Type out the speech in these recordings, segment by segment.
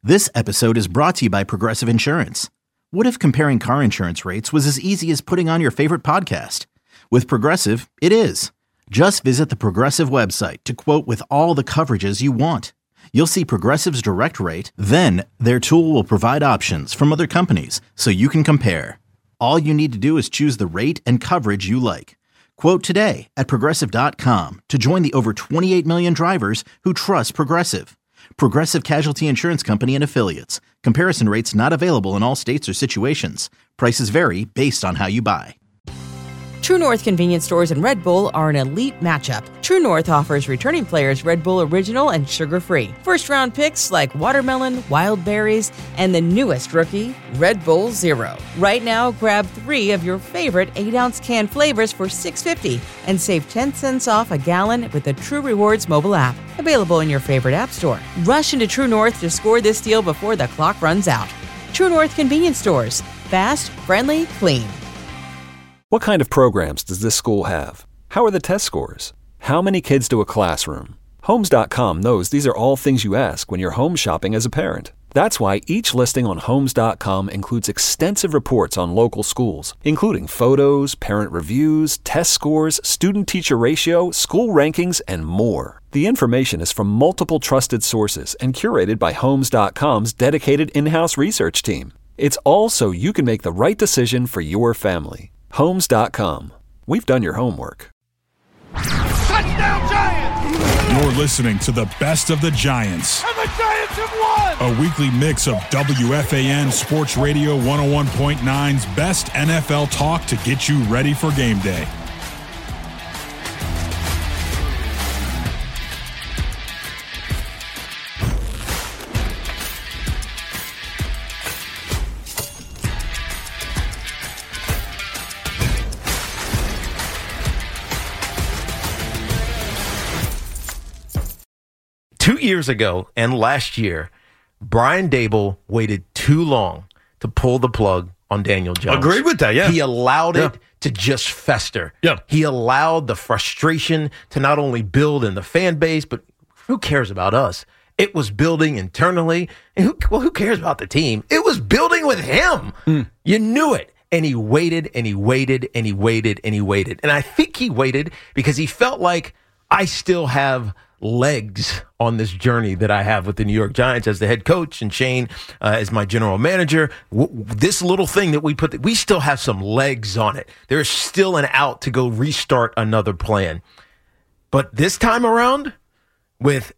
This episode is brought to you by Progressive Insurance. What if comparing car insurance rates was as easy as putting on your favorite podcast? With Progressive, it is. Just visit the Progressive website to quote with all the coverages you want. You'll see Progressive's direct rate, then their tool will provide options from other companies so you can compare. All you need to do is choose the rate and coverage you like. Quote today at Progressive.com to join the over 28 million drivers who trust Progressive. Progressive Casualty Insurance Company and Affiliates. Comparison rates not available in all states or situations. Prices vary based on how you buy. True North convenience stores and Red Bull are an elite matchup. True North offers returning players Red Bull Original and sugar-free. First-round picks like watermelon, wild berries, and the newest rookie, Red Bull Zero. Right now, grab 3 of your favorite 8-ounce can flavors for $6.50 and save 10 cents off a gallon with the True Rewards mobile app. Available in your favorite app store. Rush into True North to score this deal before the clock runs out. True North convenience stores. Fast, friendly, clean. What kind of programs does this school have? How are the test scores? How many kids to a classroom? Homes.com knows these are all things you ask when you're home shopping as a parent. That's why each listing on Homes.com includes extensive reports on local schools, including photos, parent reviews, test scores, student-teacher ratio, school rankings, and more. The information is from multiple trusted sources and curated by Homes.com's dedicated in-house research team. It's all so you can make the right decision for your family. Homes.com. We've done your homework. Touchdown Giants! You're listening to the best of the Giants. And the Giants have won! A weekly mix of WFAN Sports Radio 101.9's best NFL talk to get you ready for game day. Years ago and last year, Brian Daboll waited too long to pull the plug on Daniel Jones. Agreed with that, yeah. He allowed it to just fester. Yeah. He allowed the frustration to not only build in the fan base, but who cares about us? It was building internally. And who cares about the team? It was building with him. You knew it. And he waited and he waited and he waited and he waited. And I think he waited because he felt like I still have legs on this journey that I have with the New York Giants as the head coach and Shane as my general manager. This little thing that we still have some legs on it. There's still an out to go restart another plan. But this time around, with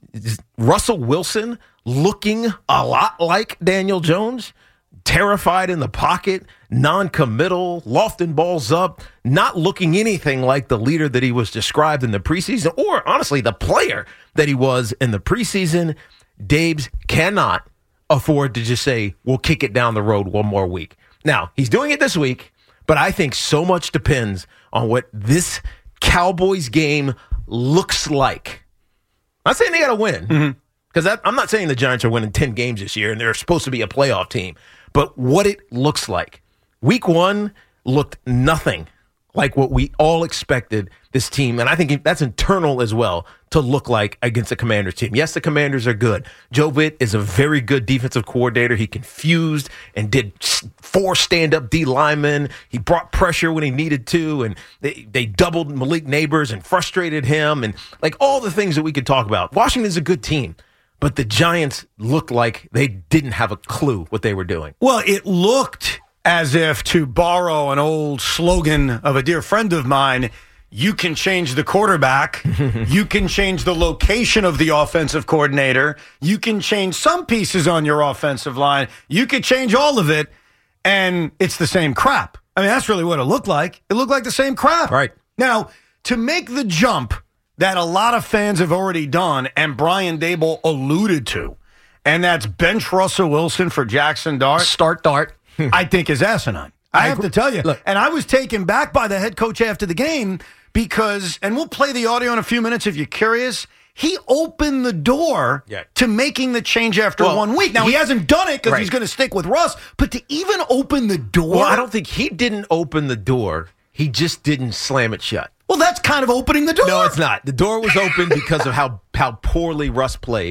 Russell Wilson looking a lot like Daniel Jones, terrified in the pocket, non-committal, lofting balls up, not looking anything like the leader that he was described in the preseason, or honestly, the player that he was in the preseason, Dabes cannot afford to just say, we'll kick it down the road one more week. Now, he's doing it this week, but I think so much depends on what this Cowboys game looks like. I'm not saying they got to win, because I'm not saying the Giants are winning 10 games this year and they're supposed to be a playoff team. But what it looks like. Week 1 looked nothing like what we all expected this team, and I think that's internal as well, to look like against the Commanders team. Yes, the Commanders are good. Joe Witt is a very good defensive coordinator. He confused and did 4 stand-up D linemen. He brought pressure when he needed to, and they doubled Malik Neighbors and frustrated him, and like all the things that we could talk about. Washington's a good team. But the Giants looked like they didn't have a clue what they were doing. Well, it looked as if, to borrow an old slogan of a dear friend of mine, you can change the quarterback, you can change the location of the offensive coordinator, you can change some pieces on your offensive line, you could change all of it, and it's the same crap. I mean, that's really what it looked like. It looked like the same crap. Right. Now, to make the jump that a lot of fans have already done, and Brian Daboll alluded to, and that's bench Russell Wilson for Jackson Dart. Start Dart. I think is asinine. I have to tell you. Look, and I was taken back by the head coach after the game because, and we'll play the audio in a few minutes if you're curious, he opened the door to making the change after 1 week. Now, he hasn't done it because he's going to stick with Russ, but to even open the door. Well, I don't think he didn't open the door. He just didn't slam it shut. Well, that's kind of opening the door. No, it's not. The door was open because of how poorly Russ played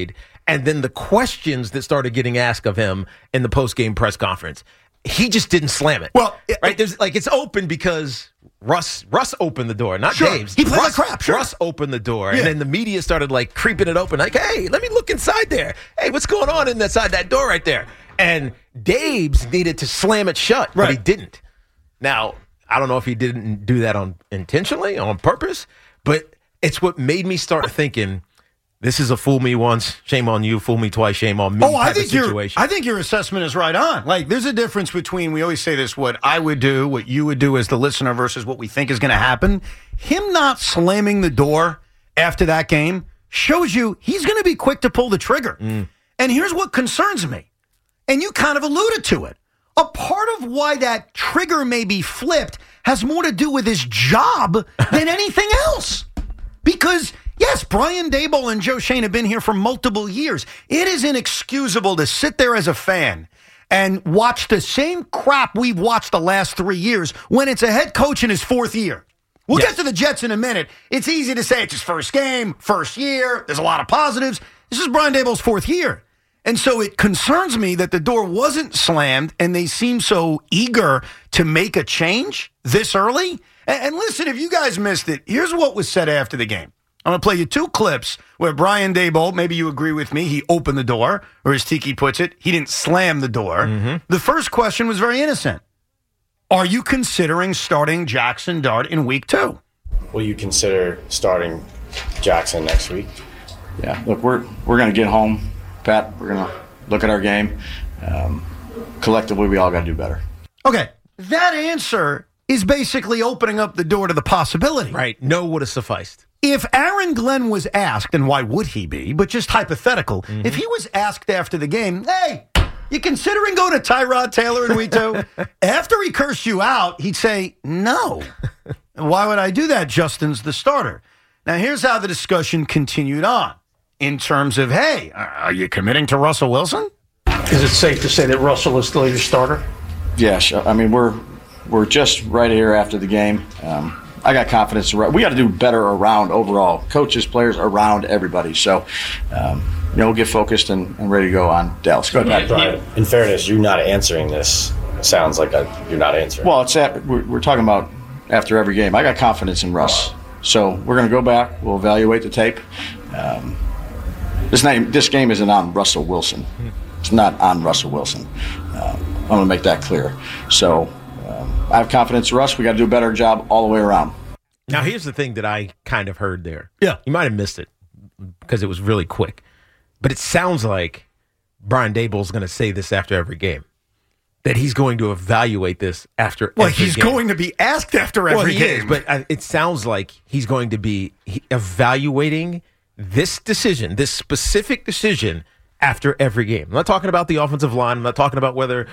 And then the questions that started getting asked of him in the post-game press conference, he just didn't slam it. Well, right? There's it's open because Russ opened the door, not sure. Dave's. He played like crap. Sure. Russ opened the door, and then the media started creeping it open. Hey, let me look inside there. Hey, what's going on inside that door right there? And Dave's needed to slam it shut, but he didn't. Now, I don't know if he didn't do that intentionally, on purpose, but it's what made me start thinking, this is a fool me once, shame on you, fool me twice, shame on me type of situation. I think your assessment is right on. There's a difference between, we always say this, what I would do, what you would do as the listener versus what we think is going to happen. Him not slamming the door after that game shows you he's going to be quick to pull the trigger. And here's what concerns me, and you kind of alluded to it. A part of why that trigger may be flipped has more to do with his job than anything else. Because, yes, Brian Daboll and Joe Schoen have been here for multiple years. It is inexcusable to sit there as a fan and watch the same crap we've watched the last 3 years when it's a head coach in his fourth year. We'll get to the Jets in a minute. It's easy to say it's his first game, first year. There's a lot of positives. This is Brian Daboll's fourth year. And so it concerns me that the door wasn't slammed and they seem so eager to make a change this early. And listen, if you guys missed it, here's what was said after the game. I'm going to play you 2 clips where Brian Daboll, maybe you agree with me, he opened the door, or as Tiki puts it, he didn't slam the door. The first question was very innocent. Are you considering starting Jackson Dart in week 2? Will you consider starting Jackson next week? Yeah, look, we're going to get home, Pat. We're going to look at our game. Collectively, we all got to do better. Okay, that answer is basically opening up the door to the possibility. Right, no would have sufficed. If Aaron Glenn was asked, and why would he be, but just hypothetical, if he was asked after the game, hey, you considering going to Tyrod Taylor in week 2? After he cursed you out, he'd say, no. Why would I do that? Justin's the starter. Now, here's how the discussion continued on in terms of, hey, are you committing to Russell Wilson? Is it safe to say that Russell is still your starter? Yeah, sure. I mean, we're just right here after the game. I got confidence. We got to do better around overall. Coaches, players, around everybody. So, we'll get focused and ready to go on Dallas. Go ahead, Brian. In fairness, you're not answering this. Sounds like you're not answering. Well, we're talking about after every game. I got confidence in Russ. So we're going to go back. We'll evaluate the tape. This game isn't on Russell Wilson. It's not on Russell Wilson. I'm going to make that clear. So I have confidence in Russ. We got to do a better job all the way around. Now, here's the thing that I kind of heard there. Yeah. You might have missed it because it was really quick. But it sounds like Brian Daboll's going to say this after every game, that he's going to evaluate this after every game. Well, he's going to be asked after every game. Is, but it sounds like he's going to be evaluating this decision, this specific decision, after every game. I'm not talking about the offensive line. I'm not talking about whether,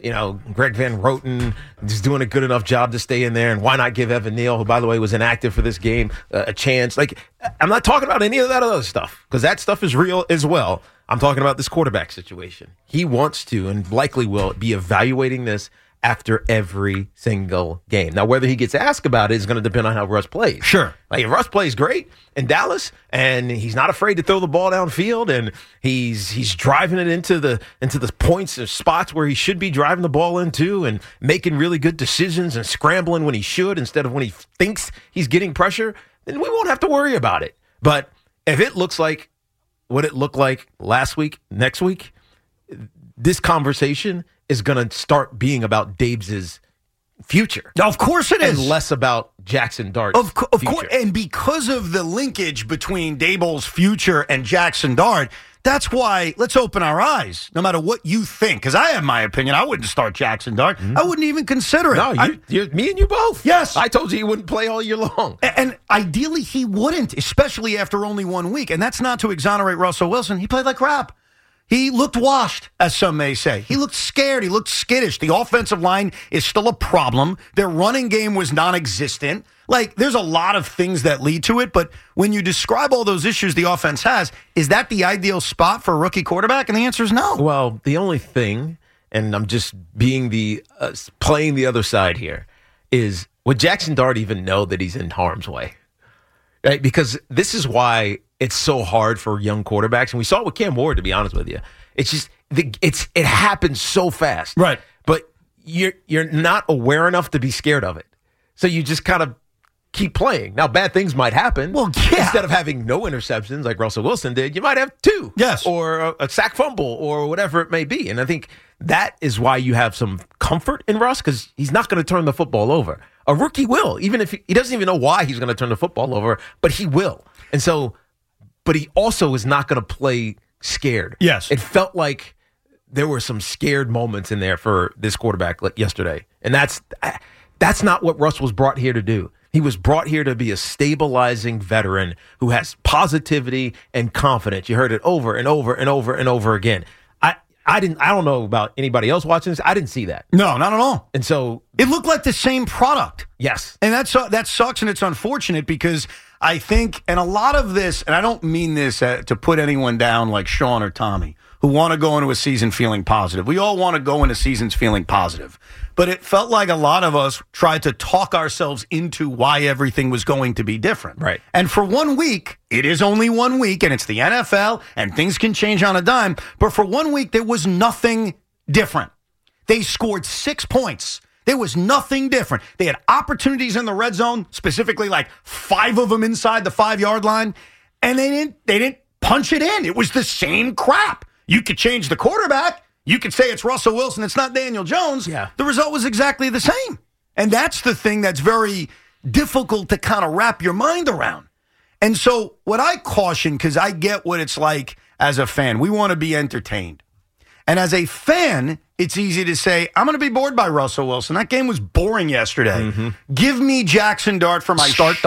Greg Van Roten is doing a good enough job to stay in there, and why not give Evan Neal, who, by the way, was inactive for this game, a chance. I'm not talking about any of that other stuff, because that stuff is real as well. I'm talking about this quarterback situation. He wants to, and likely will, be evaluating this after every single game. Now, whether he gets asked about it is going to depend on how Russ plays. Sure. If Russ plays great in Dallas, and he's not afraid to throw the ball downfield, and he's driving it into the points or spots where he should be driving the ball into, and making really good decisions and scrambling when he should instead of when he thinks he's getting pressure, then we won't have to worry about it. But if it looks like what it looked like last week, next week, this conversation is going to start being about Dave's future. Of course it is. And less about Jackson Dart's Of course. And because of the linkage between Daboll's future and Jackson Dart, that's why let's open our eyes, no matter what you think. Because I have my opinion. I wouldn't start Jackson Dart. I wouldn't even consider it. No, me and you both. Yes. I told you he wouldn't play all year long. And ideally he wouldn't, especially after only 1 week. And that's not to exonerate Russell Wilson. He played like crap. He looked washed, as some may say. He looked scared. He looked skittish. The offensive line is still a problem. Their running game was non-existent. There's a lot of things that lead to it, but when you describe all those issues the offense has, is that the ideal spot for a rookie quarterback? And the answer is no. Well, the only thing, and I'm just being playing the other side here, is would Jackson Dart even know that he's in harm's way? Right? Because this is why it's so hard for young quarterbacks. And we saw it with Cam Ward, to be honest with you. It's just, it happens so fast. Right. But you're not aware enough to be scared of it. So you just kind of keep playing. Now, bad things might happen. Well, yeah. Instead of having no interceptions like Russell Wilson did, you might have 2. Yes. Or a sack fumble or whatever it may be. And I think that is why you have some comfort in Russ, because he's not going to turn the football over. A rookie will, even if he doesn't even know why he's going to turn the football over, but he will. And so, but he also is not going to play scared. Yes. It felt like there were some scared moments in there for this quarterback like yesterday. And that's not what Russ was brought here to do. He was brought here to be a stabilizing veteran who has positivity and confidence. You heard it over and over and over and over again. I don't know about anybody else watching this. I didn't see that. No, not at all. And so it looked like the same product. Yes. And that sucks, and it's unfortunate because I think, and a lot of this, and I don't mean this to put anyone down like Sean or Tommy, who want to go into a season feeling positive. We all want to go into seasons feeling positive. But it felt like a lot of us tried to talk ourselves into why everything was going to be different. Right. And for 1 week, it is only 1 week, and it's the NFL, and things can change on a dime. But for 1 week, there was nothing different. They scored 6 points. There was nothing different. They had opportunities in the red zone, specifically like 5 of them inside the 5-yard line, and they didn't punch it in. It was the same crap. You could change the quarterback. You could say it's Russell Wilson. It's not Daniel Jones. Yeah. The result was exactly the same. And that's the thing that's very difficult to kind of wrap your mind around. And so what I caution, because I get what it's like as a fan, we want to be entertained. And as a fan, it's easy to say, I'm going to be bored by Russell Wilson. That game was boring yesterday. Mm-hmm. Give me Jackson Dart for my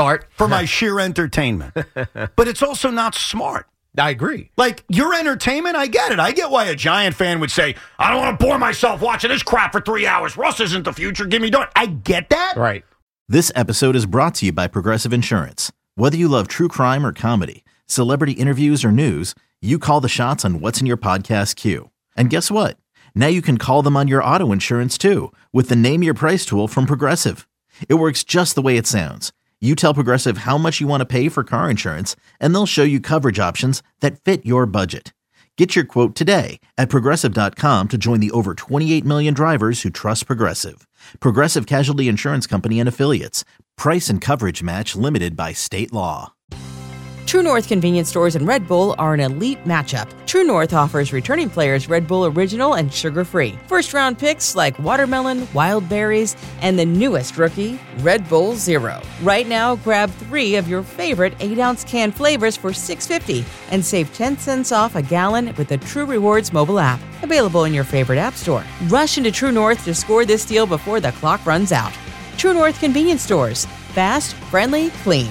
my sheer entertainment. But it's also not smart. I agree. Like, your entertainment, I get it. I get why a Giant fan would say, I don't want to bore myself watching this crap for 3 hours. Russ isn't the future. Give me Dart. I get that. Right. This episode is brought to you by Progressive Insurance. Whether you love true crime or comedy, celebrity interviews or news, you call the shots on what's in your podcast queue. And guess what? Now you can call them on your auto insurance too with the Name Your Price tool from Progressive. It works just the way it sounds. You tell Progressive how much you want to pay for car insurance, and they'll show you coverage options that fit your budget. Get your quote today at Progressive.com to join the over 28 million drivers who trust Progressive. Progressive Casualty Insurance Company and Affiliates. Price and coverage match limited by state law. True North convenience stores and Red Bull are an elite matchup. True North offers returning players Red Bull Original and sugar-free. First-round picks like watermelon, wild berries, and the newest rookie, Red Bull Zero. Right now, grab 3 of your favorite 8-ounce can flavors for $6.50 and save 10 cents off a gallon with the True Rewards mobile app. Available in your favorite app store. Rush into True North to score this deal before the clock runs out. True North convenience stores. Fast, friendly, clean.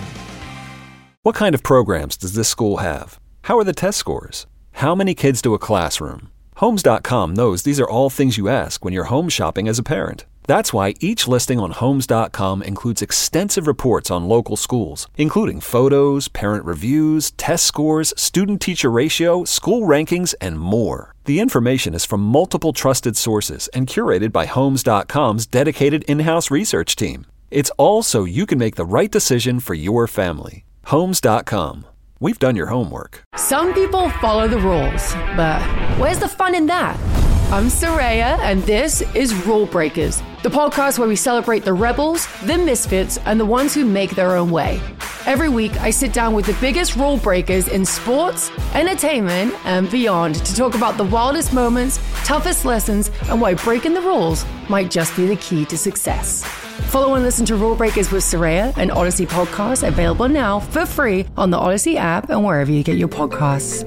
What kind of programs does this school have? How are the test scores? How many kids do a classroom? Homes.com knows these are all things you ask when you're home shopping as a parent. That's why each listing on Homes.com includes extensive reports on local schools, including photos, parent reviews, test scores, student-teacher ratio, school rankings, and more. The information is from multiple trusted sources and curated by Homes.com's dedicated in-house research team. It's all so you can make the right decision for your family. Homes.com. We've done your homework. Some people follow the rules, but where's the fun in that? I'm Soraya, and this is Rule Breakers, the podcast where we celebrate the rebels, the misfits, and the ones who make their own way. Every week, I sit down with the biggest rule breakers in sports, entertainment, and beyond to talk about the wildest moments, toughest lessons, and why breaking the rules might just be the key to success. Follow and listen to Rule Breakers with Soraya, an Odyssey podcast available now for free on the Odyssey app and wherever you get your podcasts.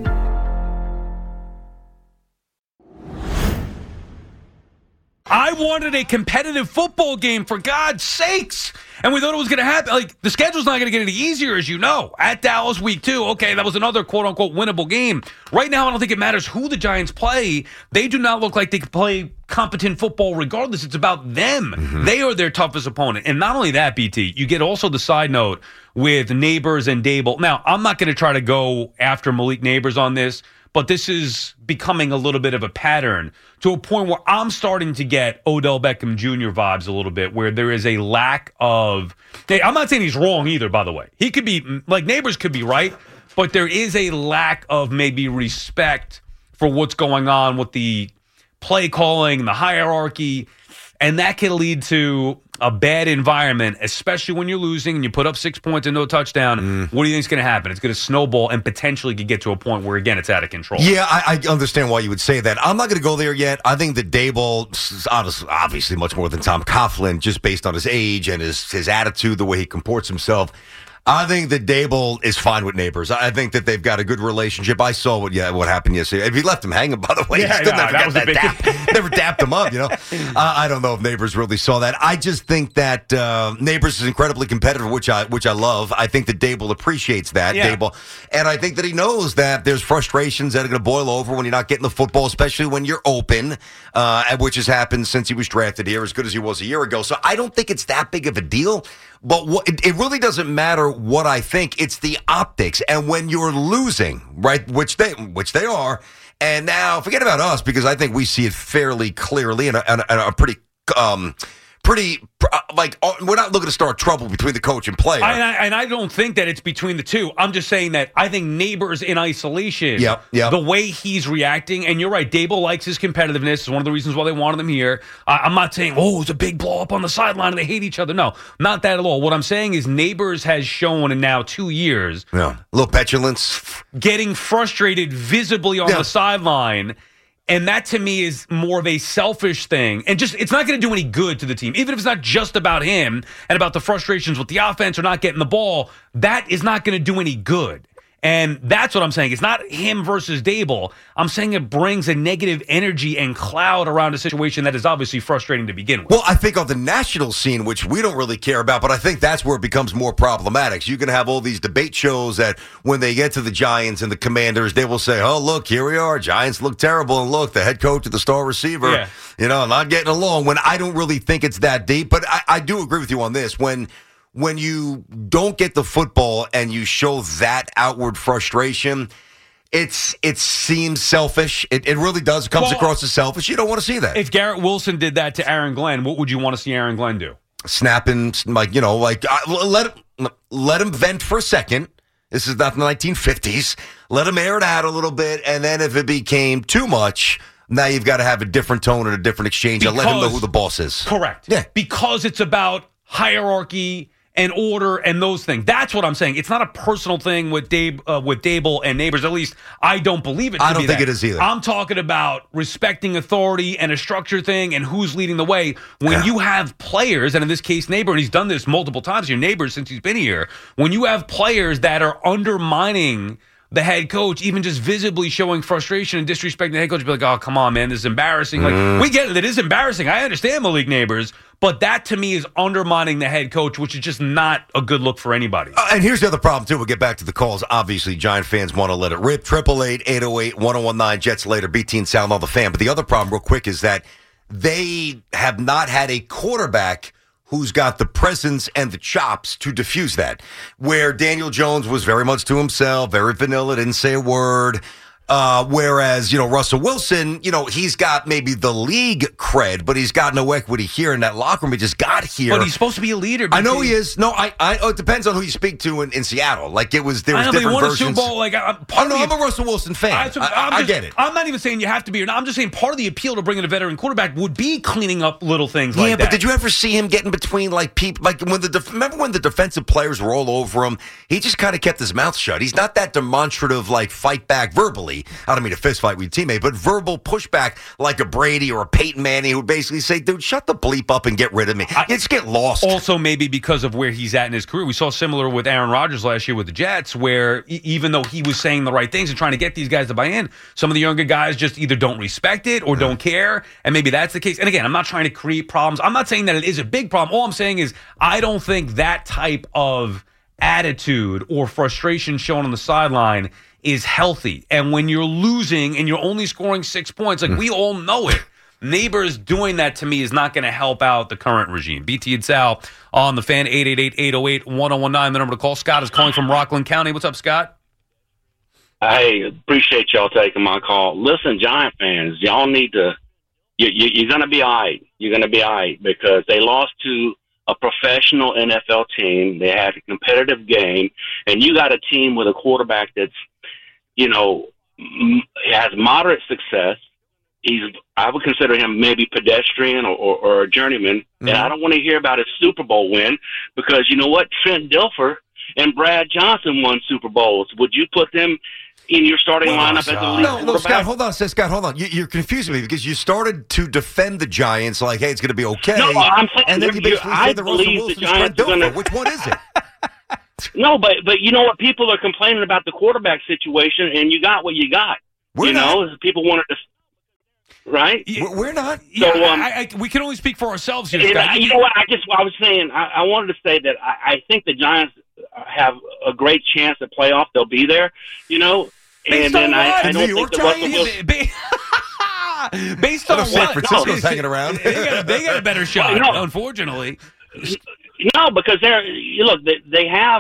I wanted a competitive football game, for God's sakes. And we thought it was going to happen. Like, the schedule's not going to get any easier, as you know. At Dallas week 2, okay, that was another quote-unquote winnable game. Right now, I don't think it matters who the Giants play. They do not look like they can play competent football regardless. It's about them. Mm-hmm. They are their toughest opponent. And not only that, BT, you get also the side note with Neighbors and Dable. Now, I'm not going to try to go after Malik Neighbors on this, but this is becoming a little bit of a pattern to a point where I'm starting to get Odell Beckham Jr. vibes a little bit, where there is a lack of... I'm not saying he's wrong either, by the way. He could be... Like, Neighbors could be right, but there is a lack of maybe respect for what's going on with the play calling, the hierarchy, and that can lead to a bad environment, especially when you're losing and you put up 6 points and no touchdown. What do you think is going to happen? It's going to snowball and potentially could get to a point where, again, it's out of control. Yeah, I understand why you would say that. I'm not going to go there yet. I think that Dable is obviously much more than Tom Coughlin, just based on his age and his attitude, the way he comports himself. I think that Dable is fine with Neighbors. I think that they've got a good relationship. I saw what happened yesterday. If he left him hanging, by the way, he still never got that dap. Never dapped him up, I don't know if Neighbors really saw that. I just think that Neighbors is incredibly competitive, which I love. I think that Dable appreciates that, Dable. And I think that he knows that there's frustrations that are going to boil over when you're not getting the football, especially when you're open, which has happened since he was drafted here, as good as he was a year ago. So I don't think it's that big of a deal. But it really doesn't matter what I think. It's the optics. And when you're losing, right, which they are, and now forget about us because I think we see it fairly clearly and a pretty we're not looking to start trouble between the coach and player. And I don't think that it's between the two. I'm just saying that I think Neighbors in isolation, the way he's reacting, and you're right, Dable likes his competitiveness. It's one of the reasons why they wanted him here. I'm not saying, it's a big blow up on the sideline and they hate each other. No, not that at all. What I'm saying is Neighbors has shown in now 2 years. A little petulance. Getting frustrated visibly on the sideline. And that, to me, is more of a selfish thing. And it's not going to do any good to the team. Even if it's not just about him and about the frustrations with the offense or not getting the ball, that is not going to do any good. And that's what I'm saying. It's not him versus Dable. I'm saying it brings a negative energy and cloud around a situation that is obviously frustrating to begin with. Well, I think on the national scene, which we don't really care about, but I think that's where it becomes more problematic. So you can have all these debate shows that when they get to the Giants and the Commanders, they will say, look, here we are. Giants look terrible. And look, the head coach and the star receiver, not getting along. When I don't really think it's that deep. But I do agree with you on this. When you don't get the football and you show that outward frustration, it seems selfish. It really does. It comes across as selfish. You don't want to see that. If Garrett Wilson did that to Aaron Glenn, what would you want to see Aaron Glenn do? Snapping, let him vent for a second. This is not the 1950s. Let him air it out a little bit, and then if it became too much, now you've got to have a different tone and a different exchange and let him know who the boss is. Correct. Yeah. Because it's about hierarchy and order and those things. That's what I'm saying. It's not a personal thing with Dable and Neighbors. At least I don't believe it. I don't think it is either. I'm talking about respecting authority and a structure thing and who's leading the way. When you have players, and in this case, Neighbor, and he's done this multiple times, your Neighbors since he's been here. When you have players that are undermining the head coach, even just visibly showing frustration and disrespecting the head coach, be like, oh, come on, man, this is embarrassing. Like, we get it. It is embarrassing. I understand Malik Neighbors, but that to me is undermining the head coach, which is just not a good look for anybody. And here's the other problem, too. We'll get back to the calls. Obviously, Giant fans want to let it rip. 888-808-1019, Jets later, BT and Sound on the Fan. But the other problem, real quick, is that they have not had a quarterback who's got the presence and the chops to diffuse that. Where Daniel Jones was very much to himself, very vanilla, didn't say a word. Whereas, Russell Wilson, he's got maybe the league cred, but he's got no equity here in that locker room. He just got here. But he's supposed to be a leader. I know he is. No, it depends on who you speak to in Seattle. Like, there was different versions. A Super Bowl. I'm a Russell Wilson fan. I get it. I'm not even saying you have to be or not. I'm just saying part of the appeal to bringing a veteran quarterback would be cleaning up little things like that. Yeah, but did you ever see him getting between, people? Like, remember when the defensive players were all over him? He just kind of kept his mouth shut. He's not that demonstrative, fight back verbally. I don't mean a fist fight with your teammate, but verbal pushback like a Brady or a Peyton Manning who would basically say, dude, shut the bleep up and get rid of me. Just get lost. Also, maybe because of where he's at in his career. We saw similar with Aaron Rodgers last year with the Jets, where even though he was saying the right things and trying to get these guys to buy in, some of the younger guys just either don't respect it or don't care, and maybe that's the case. And again, I'm not trying to create problems. I'm not saying that it is a big problem. All I'm saying is I don't think that type of attitude or frustration shown on the sideline is healthy. And when you're losing and you're only scoring 6 points, we all know it. Neighbors doing that to me is not going to help out the current regime. BT and Sal on the Fan, 888-808-1019, the number to call. Scott is calling from Rockland County. What's up, Scott? Hey, appreciate y'all taking my call. Listen, Giant fans, y'all need to, you're going to be all right. You're going to be all right because they lost to a professional NFL team. They had a competitive game, and you got a team with a quarterback that's, has moderate success. I would consider him maybe pedestrian or a journeyman. Mm-hmm. And I don't want to hear about his Super Bowl win because you know what? Trent Dilfer and Brad Johnson won Super Bowls. Would you put them in your starting lineup as a lead quarterback? No, Scott, hold on. Scott, hold on. You're confusing me because you started to defend the Giants like, hey, it's going to be okay. No, I'm saying and then you basically said the Russell Wilson's Trent Dilfer. Which one is it? No, but you know what? People are complaining about the quarterback situation, and you got what you got. People wanted to, right? We're not. So, we can only speak for ourselves here, Scott. You know what? I was saying, I wanted to say that I think the Giants have a great chance at playoff. They'll be there, And then I don't think the Russell Wilson. Based on San Francisco's hanging around. they got a better shot, unfortunately. No, because they have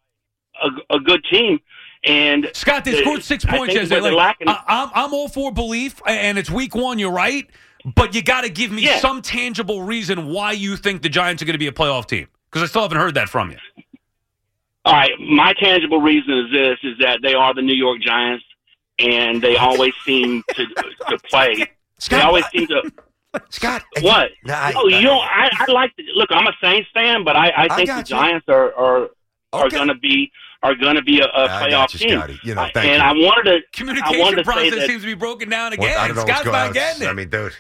a good team. And Scott, they scored 6 points yesterday. I'm all for belief, and it's week 1. You're right, but you got to give me some tangible reason why you think the Giants are going to be a playoff team. Because I still haven't heard that from you. All right, my tangible reason is that they are the New York Giants, and they always seem to play. Scott, they always seem to. Scott, what? I like. Look, I'm a Saints fan, but I think the Giants are going to be a playoff team. Scotty. Thank and you. I wanted to. Communication process say seems to be broken down again. Well, I don't know Scott's not getting it. I mean, dude.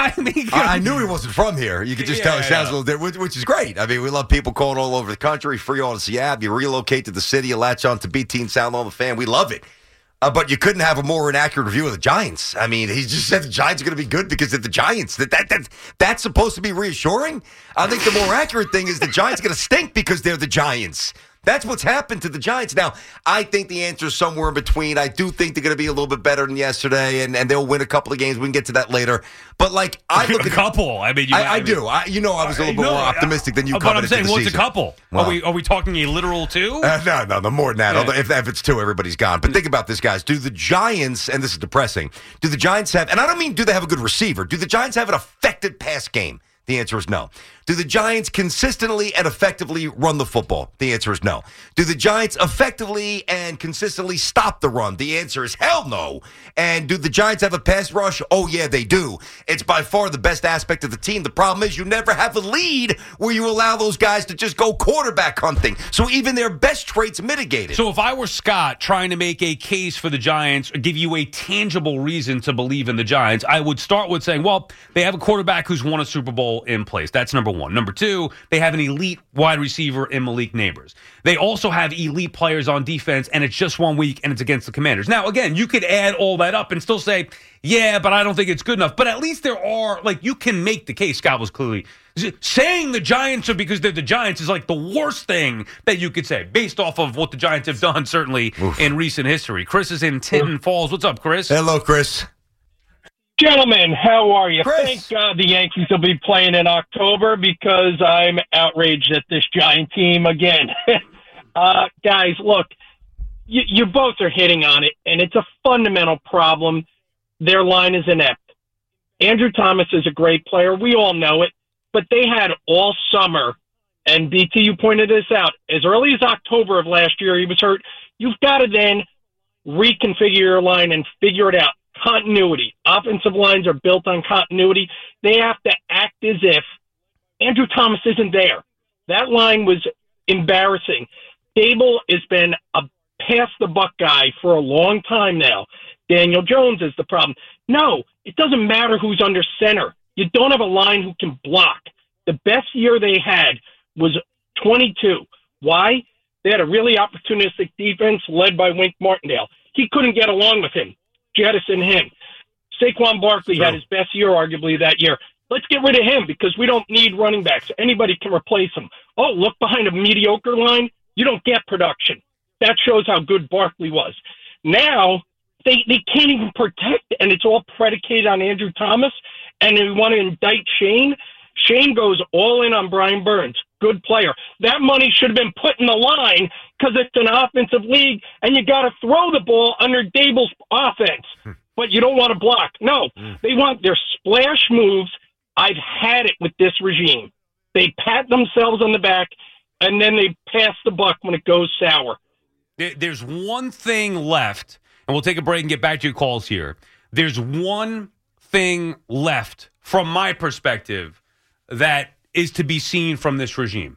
I knew he wasn't from here. You could just tell he sounds a little different, which is great. I mean, we love people calling all over the country. Free Odyssey app. You relocate to the city. You latch on to BT and Sound on the Fan. We love it. But you couldn't have a more inaccurate review of the Giants. I mean, he just said the Giants are going to be good because of the Giants. That's supposed to be reassuring? I think the more accurate thing is the Giants are going to stink because they're the Giants. That's what's happened to the Giants. Now, I think the answer is somewhere in between. I do think they're going to be a little bit better than yesterday, and they'll win a couple of games. We can get to that later. But, I look at a couple. I mean, I do. I was a little bit more optimistic than you. But I'm saying, what's season. A couple? Well, are we talking a literal 2? No, more than that. Although if it's 2, everybody's gone. But think about this, guys. Do the Giants, and this is depressing, do the Giants have, and I don't mean do they have a good receiver, do the Giants have an effective pass game? The answer is no. Do the Giants consistently and effectively run the football? The answer is no. Do the Giants effectively and consistently stop the run? The answer is hell no. And do the Giants have a pass rush? Oh, yeah, they do. It's by far the best aspect of the team. The problem is you never have a lead where you allow those guys to just go quarterback hunting. So even their best traits mitigated. So if I were Scott trying to make a case for the Giants or give you a tangible reason to believe in the Giants, I would start with saying, well, they have a quarterback who's won a Super Bowl in place. That's number 1. Number 2, they have an elite wide receiver in Malik Neighbors. They also have elite players on defense, and it's just 1 week, and it's against the Commanders. Now, again, you could add all that up and still say, yeah, but I don't think it's good enough. But at least there are, you can make the case. Scott was clearly saying the Giants are because they're the Giants is the worst thing that you could say based off of what the Giants have done, certainly in recent history. Chris is in Tinton Falls. What's up, Chris? Hello, Chris. Gentlemen, how are you? Chris. Thank God the Yankees will be playing in October because I'm outraged at this Giant team again. Guys, look, you both are hitting on it, and it's a fundamental problem. Their line is inept. Andrew Thomas is a great player. We all know it. But they had all summer, and BT, you pointed this out, as early as October of last year, he was hurt. You've got to then reconfigure your line and figure it out. Continuity. Offensive lines are built on continuity. They have to act as if Andrew Thomas isn't there. That line was embarrassing. Dable has been a pass-the-buck guy for a long time now. Daniel Jones is the problem. No, it doesn't matter who's under center. You don't have a line who can block. The best year they had was 22. Why? They had a really opportunistic defense led by Wink Martindale. He couldn't get along with him. Jettison him. Saquon Barkley had his best year, arguably, that year. Let's get rid of him because we don't need running backs. Anybody can replace him. Oh, look behind a mediocre line. You don't get production. That shows how good Barkley was. Now, they can't even protect, and it's all predicated on Andrew Thomas, and they want to indict Shane. Shane goes all in on Brian Burns. Good player. That money should have been put in the line because it's an offensive league, and you got to throw the ball under Dable's offense. But you don't want to block. No, they want their splash moves. I've had it with this regime. They pat themselves on the back, and then they pass the buck when it goes sour. There's one thing left, and we'll take a break and get back to your calls here. There's one thing left, from my perspective, that is to be seen from this regime.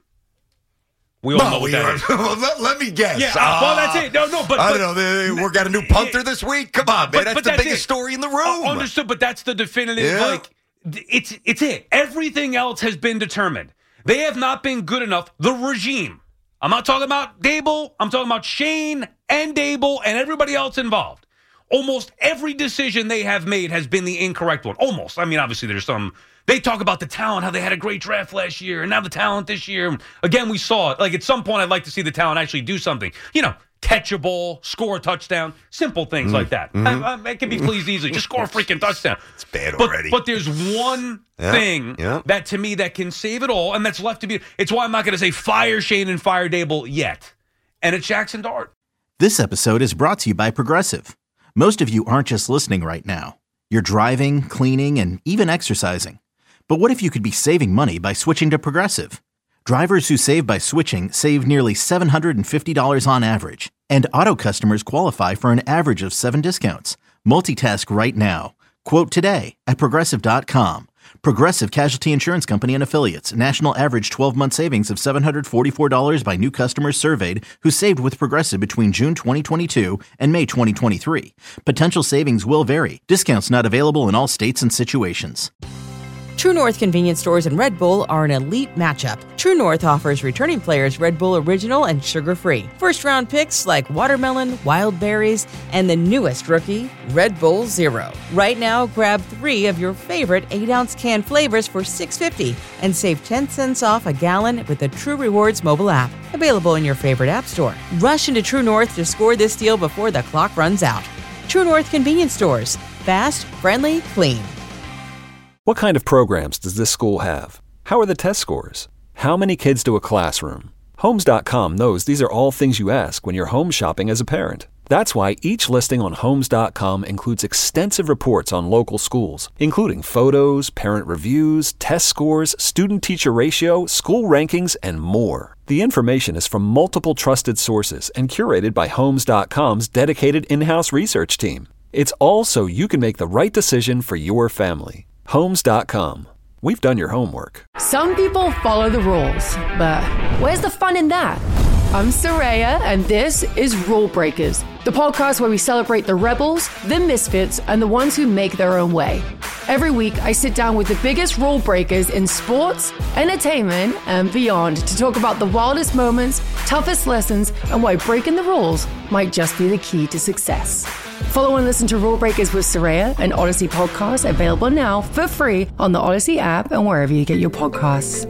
We all know what that is. Let me guess. Yeah, well, that's it. No, but I don't know. We got a new punter this week. Come on, man. That's the biggest story in the room. Understood, but that's the definitive. Yeah. Like, it's it. Everything else has been determined. They have not been good enough. The regime. I'm not talking about Dable. I'm talking about Shane and Dable and everybody else involved. Almost every decision they have made has been the incorrect one. Almost. I mean, obviously, there's some. They talk about the talent, how they had a great draft last year, and now the talent this year. Again, we saw it. Like, at some point, I'd like to see the talent actually do something. You know, catch a ball, score a touchdown, simple things like that. It can be pleased easily. Just score a freaking touchdown. It's bad already. But there's one thing that, to me, that can save it all, and that's left to be. It's why I'm not going to say fire Shane and fire Dable yet. And it's Jackson Dart. This episode is brought to you by Progressive. Most of you aren't just listening right now. You're driving, cleaning, and even exercising. But what if you could be saving money by switching to Progressive? Drivers who save by switching save nearly $750 on average, and auto customers qualify for an average of 7 discounts. Multitask right now. Quote today at Progressive.com. Progressive Casualty Insurance Company and Affiliates. National average 12-month savings of $744 by new customers surveyed who saved with Progressive between June 2022 and May 2023. Potential savings will vary. Discounts not available in all states and situations. True North convenience stores and Red Bull are an elite matchup. True North offers returning players Red Bull Original and sugar-free. First-round picks like watermelon, wild berries, and the newest rookie, Red Bull Zero. Right now, grab 3 of your favorite 8-ounce can flavors for $6.50 and save 10 cents off a gallon with the True Rewards mobile app. Available in your favorite app store. Rush into True North to score this deal before the clock runs out. True North convenience stores. Fast, friendly, clean. What kind of programs does this school have? How are the test scores? How many kids do a classroom? Homes.com knows these are all things you ask when you're home shopping as a parent. That's why each listing on Homes.com includes extensive reports on local schools, including photos, parent reviews, test scores, student-teacher ratio, school rankings, and more. The information is from multiple trusted sources and curated by Homes.com's dedicated in-house research team. It's all so you can make the right decision for your family. Homes.com. We've done your homework. Some people follow the rules, but where's the fun in that? I'm Soraya, and this is Rule Breakers, the podcast where we celebrate the rebels, the misfits, and the ones who make their own way. Every week, I sit down with the biggest rule breakers in sports, entertainment, and beyond to talk about the wildest moments, toughest lessons, and why breaking the rules might just be the key to success. Follow and listen to Rule Breakers with Soraya, an Odyssey podcast available now for free on the Odyssey app and wherever you get your podcasts.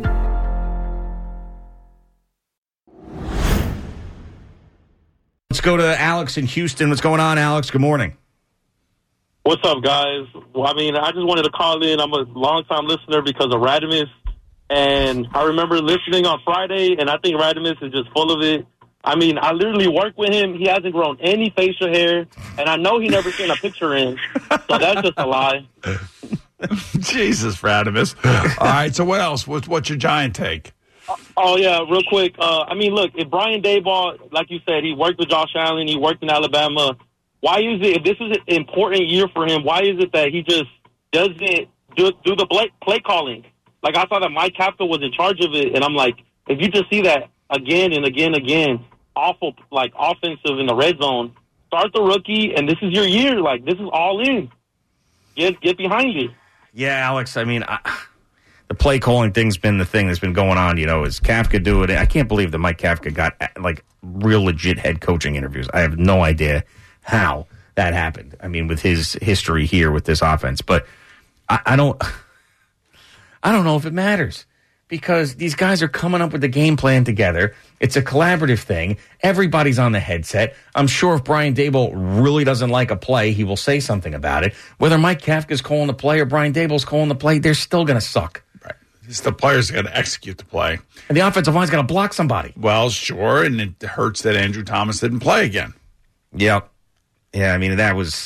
Let's go to Alex in Houston. What's going on, Alex? Good morning. What's up, guys? Well, I mean, I just wanted to call in. I'm a longtime listener because of Radimus, and I remember listening on Friday, and I think Radimus is just full of it. I mean, I literally work with him. He hasn't grown any facial hair, and I know he never sent a picture in, so that's just a lie. Jesus, Radimus. All right, so what else? What's your giant take? Oh, yeah, real quick. I mean, look, if Brian Daboll, like you said, he worked with Josh Allen, he worked in Alabama, why is it, if this is an important year for him, why is it that he just doesn't do the play calling? Like, I thought that Mike Kafka was in charge of it, and I'm like, if you just see that again and again, awful, like, offensive in the red zone, start the rookie, and this is your year. Like, this is all in. Get behind it. Yeah, Alex, I mean, the play calling thing's been the thing that's been going on, is Kafka doing it? I can't believe that Mike Kafka got, like, real legit head coaching interviews. I have no idea how that happened. I mean, with his history here with this offense. But I don't know if it matters, because these guys are coming up with the game plan together. It's a collaborative thing. Everybody's on the headset. I'm sure if Brian Daboll really doesn't like a play, he will say something about it. Whether Mike Kafka's calling the play or Brian Daboll's calling the play, they're still going to suck. Right. It's the players got to execute the play. And the offensive line's got to block somebody. Well, sure, and it hurts that Andrew Thomas didn't play again. Yep. Yeah, I mean, that was...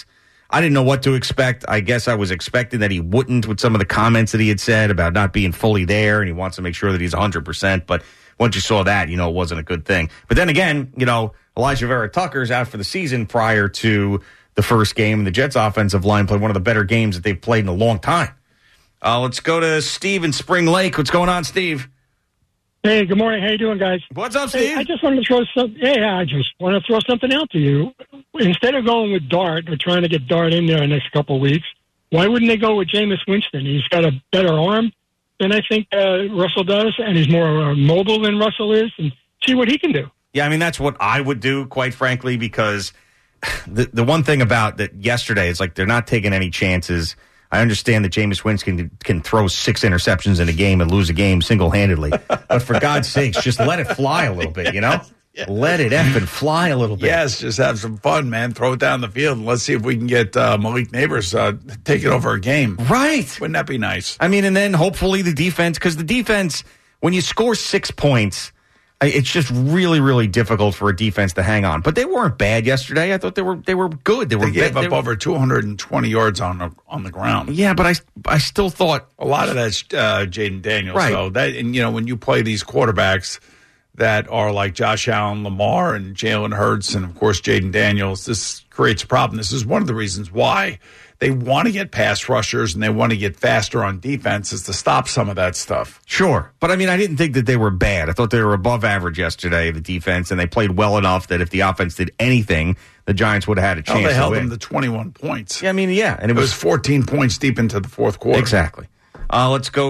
I didn't know what to expect. I guess I was expecting that he wouldn't with some of the comments that he had said about not being fully there, and he wants to make sure that he's 100%. But once you saw that, it wasn't a good thing. But then again, Elijah Vera Tucker's out for the season prior to the first game, and the Jets' offensive line played one of the better games that they've played in a long time. Let's go to Steve in Spring Lake. What's going on, Steve? Hey, good morning. How you doing, guys? What's up, Steve? Hey, I just wanted to throw something out to you. Instead of going with Dart or trying to get Dart in there the next couple of weeks, why wouldn't they go with Jameis Winston? He's got a better arm than I think Russell does, and he's more mobile than Russell is, and see what he can do. Yeah, I mean, that's what I would do, quite frankly, because the one thing about that yesterday is, they're not taking any chances. I understand that Jameis Winston can throw 6 interceptions in a game and lose a game single-handedly. But for God's sakes, just let it fly a little bit, Yes. Let it effing fly a little bit. Yes, just have some fun, man. Throw it down the field, and let's see if we can get Malik Neighbors taking over a game. Right. Wouldn't that be nice? I mean, and then hopefully the defense, because the defense, when you score 6 points, it's just really, really difficult for a defense to hang on. But they weren't bad yesterday. I thought they were good. They gave up over 220 yards on the ground. Yeah, but I still thought a lot of that's Jaden Daniels. Right. So that, and when you play these quarterbacks that are like Josh Allen, Lamar, and Jalen Hurts, and of course Jaden Daniels, this creates a problem. This is one of the reasons why they want to get pass rushers and they want to get faster on defense, is to stop some of that stuff. Sure. But I mean, I didn't think that they were bad. I thought they were above average yesterday, the defense, and they played well enough that if the offense did anything, the Giants would have had a chance to win. They held them to 21 points. Yeah, I mean, yeah. And it was 14 points deep into the fourth quarter. Exactly. Let's go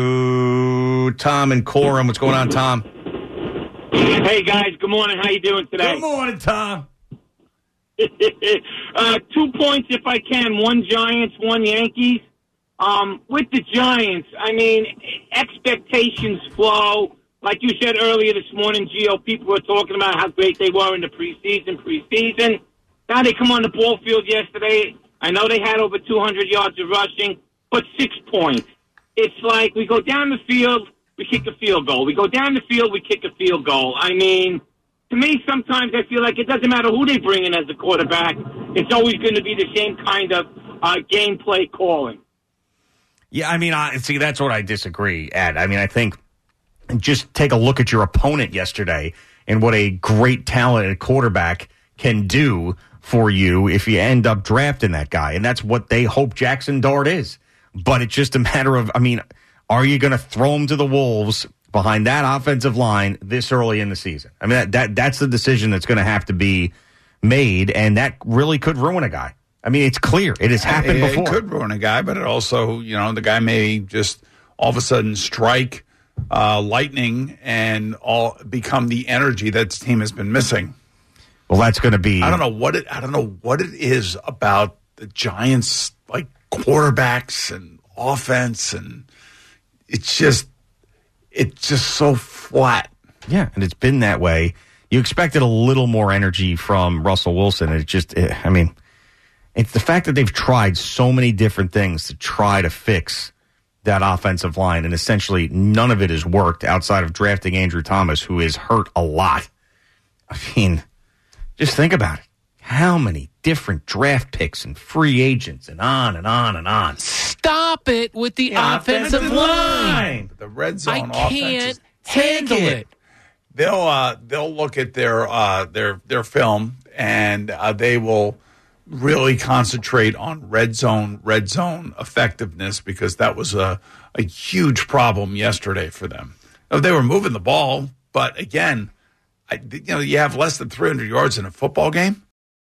to Tom and Coram. What's going on, Tom? Hey, guys. Good morning. How you doing today? Good morning, Tom. 2 points, if I can. 1 Giants, 1 Yankees. With the Giants, I mean, expectations flow. Like you said earlier this morning, Gio, people were talking about how great they were in the preseason. Now they come on the ball field yesterday. I know they had over 200 yards of rushing, but 6 points. It's like we go down the field, we kick a field goal. We go down the field, we kick a field goal. I mean, to me, sometimes I feel like it doesn't matter who they bring in as a quarterback. It's always going to be the same kind of gameplay calling. Yeah, I mean, see, that's what I disagree, Ed. I mean, I think just take a look at your opponent yesterday and what a great talented quarterback can do for you if you end up drafting that guy. And that's what they hope Jackson Dart is. But it's just a matter of, I mean, are you going to throw him to the Wolves behind that offensive line this early in the season? I mean, that's the decision that's going to have to be made, and that really could ruin a guy. I mean, it's clear. It has happened before. It could ruin a guy, but it also, the guy may just all of a sudden strike lightning and all become the energy that this team has been missing. Well, that's going to be. I don't know what it is about the Giants, like quarterbacks and offense, and it's just so flat. Yeah, and it's been that way. You expected a little more energy from Russell Wilson. It's the fact that they've tried so many different things to try to fix that offensive line, and essentially none of it has worked outside of drafting Andrew Thomas, who is hurt a lot. I mean, just think about it. How many different draft picks and free agents and on and on and on. Stop it with the offensive line. The red zone I can't handle it. They'll look at their film, and they will really concentrate on red zone effectiveness, because that was a huge problem yesterday for them. They were moving the ball, but again, you have less than 300 yards in a football game.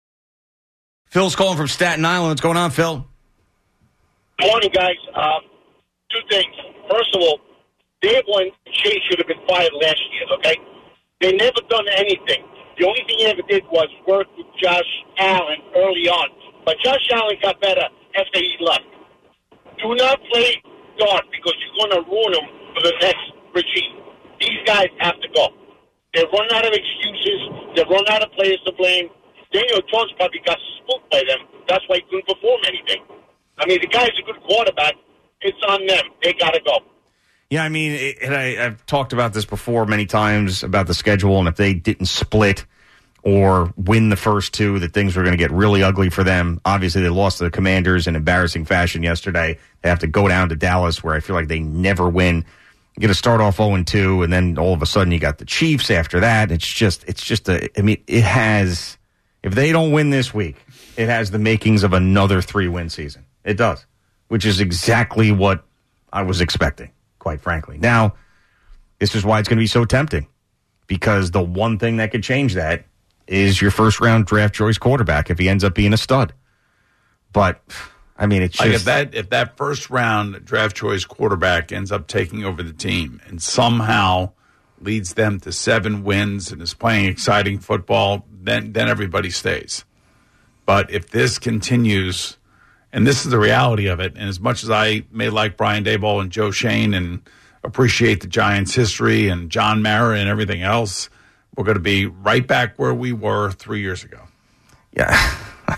Phil's calling from Staten Island. What's going on, Phil? Good morning, guys. 2 things. First of all, Dable and Chase should have been fired last year, okay? They never done anything. The only thing he ever did was work with Josh Allen early on. But Josh Allen got better after he left. Do not play Dart, because you're going to ruin him for the next regime. These guys have to go. They run out of excuses. They run out of players to blame. Daniel Jones probably got spooked by them. That's why he couldn't perform anything. I mean, the guy's a good quarterback. It's on them. They got to go. Yeah, I mean, I've talked about this before many times about the schedule, and if they didn't split or win the first two, that things were going to get really ugly for them. Obviously, they lost to the Commanders in embarrassing fashion yesterday. They have to go down to Dallas, where I feel like they never win. You're going to start off 0-2, and then all of a sudden you got the Chiefs after that. It has, if they don't win this week, it has the makings of another 3-win season. It does, which is exactly what I was expecting, quite frankly. Now, this is why it's going to be so tempting, because the one thing that could change that is your first-round draft choice quarterback if he ends up being a stud. But, I mean, it's just... If that first-round draft choice quarterback ends up taking over the team and somehow leads them to 7 wins and is playing exciting football, then everybody stays. But if this continues, and this is the reality of it, and as much as I may like Brian Daboll and Joe Schoen and appreciate the Giants' history and John Mara and everything else, we're going to be right back where we were 3 years ago. Yeah.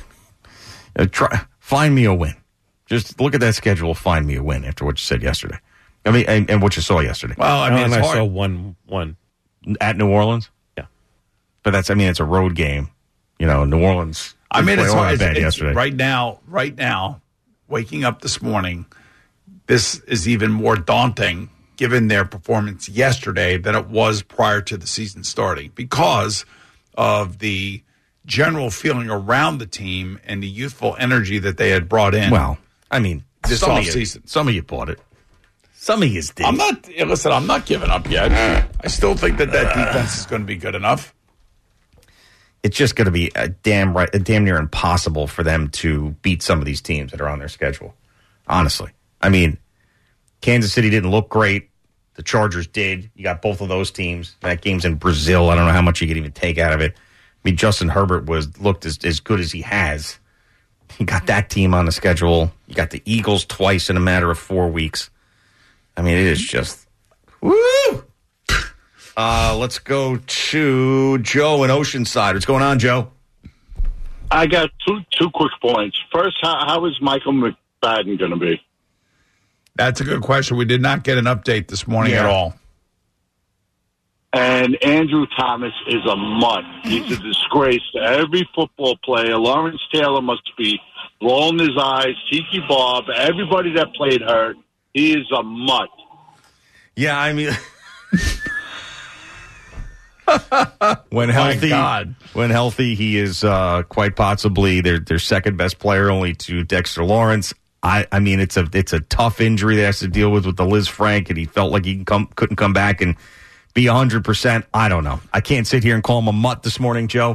Find me a win. Just look at that schedule. Find me a win after what you said yesterday. I mean, and what you saw yesterday. Well, I mean, it's hard. I saw one at New Orleans. Yeah, but it's a road game. New Orleans. I mean, it's hard. Yesterday. Right now, waking up this morning, this is even more daunting given their performance yesterday than it was prior to the season starting, because of the general feeling around the team and the youthful energy that they had brought in. Well, I mean, this offseason. Some of you bought it. Some of you did. I'm not giving up yet. I still think that defense is going to be good enough. It's just going to be damn near impossible for them to beat some of these teams that are on their schedule. Honestly. I mean, Kansas City didn't look great. The Chargers did. You got both of those teams. That game's in Brazil. I don't know how much you could even take out of it. I mean, Justin Herbert looked as good as he has. You got that team on the schedule. You got the Eagles twice in a matter of 4 weeks. I mean, it is just woo. Let's go to Joe in Oceanside. What's going on, Joe? I got two quick points. First, how is Michael McFadden going to be? That's a good question. We did not get an update this morning at all. And Andrew Thomas is a mutt. He's a disgrace to every football player. Lawrence Taylor must be rolling his eyes. Tiki Bob, everybody that played hurt. He is a mutt. Yeah, I mean, when healthy, he is quite possibly their second best player, only to Dexter Lawrence. I mean, it's a tough injury that has to deal with the Liz Frank, and he felt like he couldn't come back and be 100%. I don't know. I can't sit here and call him a mutt this morning, Joe.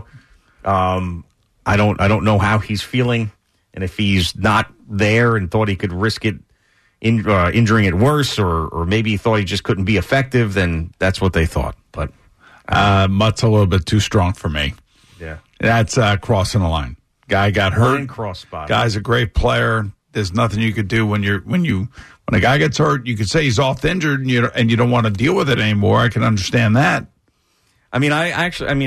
I don't know how he's feeling, and if he's not there and thought he could risk it injuring it worse, or maybe he thought he just couldn't be effective, then that's what they thought. But mutt's a little bit too strong for me. Yeah, that's crossing the line. Guy got hurt. Cross spot. Guy's a great player. There's nothing you could do when a guy gets hurt. You could say he's off injured and you don't want to deal with it anymore. I can understand that. I mean, I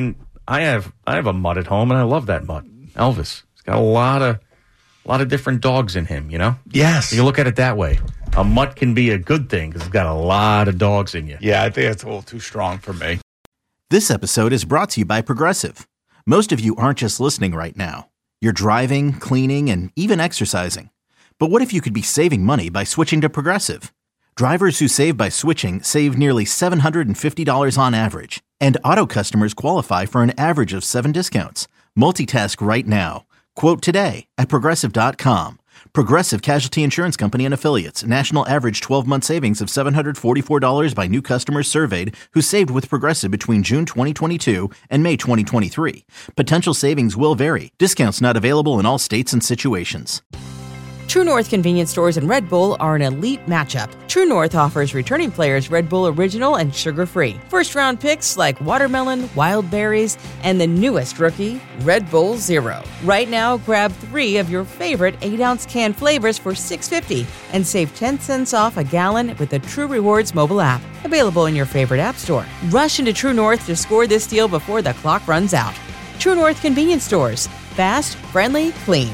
have a mutt at home, and I love that mutt, Elvis. He's got a lot of different dogs in him. Yes, you look at it that way. A mutt can be a good thing because it's got a lot of dogs in you. Yeah, I think that's a little too strong for me. This episode is brought to you by Progressive. Most of you aren't just listening right now. You're driving, cleaning, and even exercising. But what if you could be saving money by switching to Progressive? Drivers who save by switching save nearly $750 on average. And auto customers qualify for an average of 7 discounts. Multitask right now. Quote today at Progressive.com. Progressive Casualty Insurance Company and Affiliates. National average 12-month savings of $744 by new customers surveyed who saved with Progressive between June 2022 and May 2023. Potential savings will vary. Discounts not available in all states and situations. True North convenience stores and Red Bull are an elite matchup. True North offers returning players Red Bull Original and sugar-free. First-round picks like watermelon, wild berries, and the newest rookie, Red Bull Zero. Right now, grab 3 of your favorite 8-ounce can flavors for $6.50 and save 10 cents off a gallon with the True Rewards mobile app. Available in your favorite app store. Rush into True North to score this deal before the clock runs out. True North convenience stores. Fast, friendly, clean.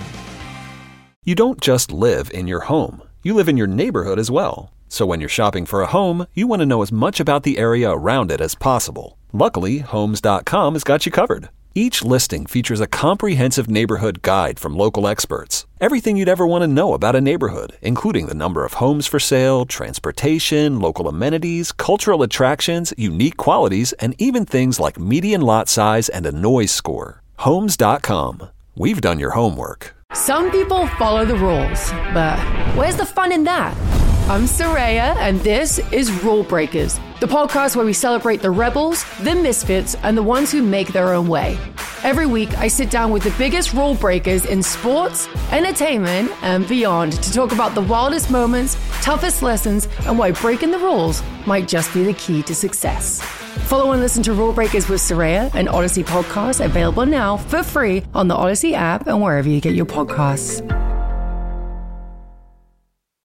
You don't just live in your home. You live in your neighborhood as well. So when you're shopping for a home, you want to know as much about the area around it as possible. Luckily, Homes.com has got you covered. Each listing features a comprehensive neighborhood guide from local experts. Everything you'd ever want to know about a neighborhood, including the number of homes for sale, transportation, local amenities, cultural attractions, unique qualities, and even things like median lot size and a noise score. Homes.com. We've done your homework. Some people follow the rules, but where's the fun in that? I'm Saraya, and this is Rule Breakers, the podcast where we celebrate the rebels, the misfits, and the ones who make their own way. Every week, I sit down with the biggest rule breakers in sports, entertainment, and beyond to talk about the wildest moments, toughest lessons, and why breaking the rules might just be the key to success. Follow and listen to Rule Breakers with Saraya, an Odyssey podcast available now for free on the Odyssey app and wherever you get your podcasts.